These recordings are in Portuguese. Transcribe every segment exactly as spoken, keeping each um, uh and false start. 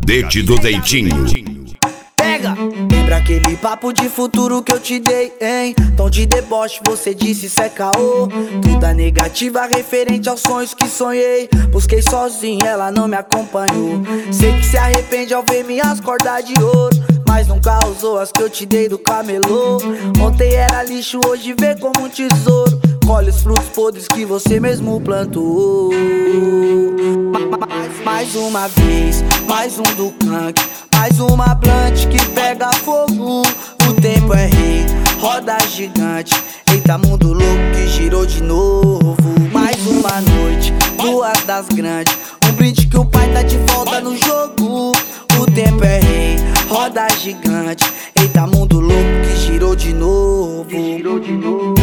Cadete do Dentinho. Pega! Lembra aquele papo de futuro que eu te dei, hein? Tom de deboche, você disse isso é caô. Tudo negativa referente aos sonhos que sonhei. Busquei sozinho, ela não me acompanhou. Sei que se arrepende ao ver minhas cordas de ouro, mas nunca usou as que eu te dei do camelô. Ontem era lixo, hoje vê como um tesouro. Colhe os frutos podres que você mesmo plantou. Mais, mais uma vez, mais um do Kank, mais uma blunt que pega fogo. O tempo é rei, roda gigante. Eita, mundo louco que girou de novo. Mais uma noite, duas das grandes. Um brinde que o pai tá de volta no jogo. O tempo é rei, roda gigante. Eita, mundo louco que girou de novo. Que girou de novo.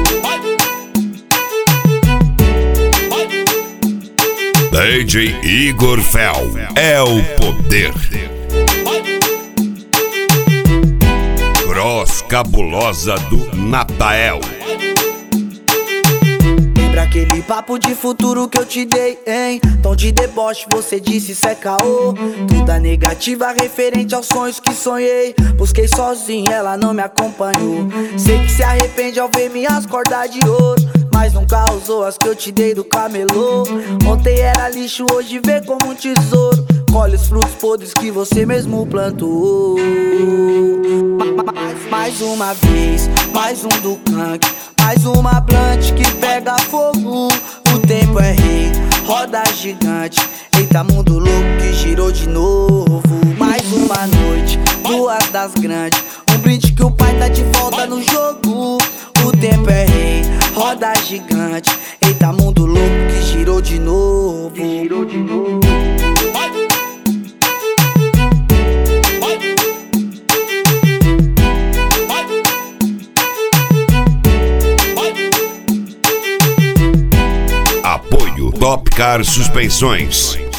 D J Igor Fel é o poder. Cross cabulosa do Natael. Lembra aquele papo de futuro que eu te dei, hein? Tom de deboche, você disse isso é caô. Tudo negativa referente aos sonhos que sonhei. Busquei sozinho, ela não me acompanhou. Sei que se arrepende ao ver minhas cordas de ouro, mas nunca usou as que eu te dei do camelô. Ontem era lixo, hoje vê como um tesouro. Colhe os frutos podres que você mesmo plantou. Mais, mais uma vez, mais um do Kank, mais uma blunt que pega fogo. O tempo é rei, roda gigante. Eita, mundo louco que girou de novo. Mais uma noite, duas das grandes. Um brinde que o pai tá de volta no jogo. O tempo é rei, roda gigante. Eita, mundo louco que girou de novo. Que girou de novo. Apoio Top Car Suspensões.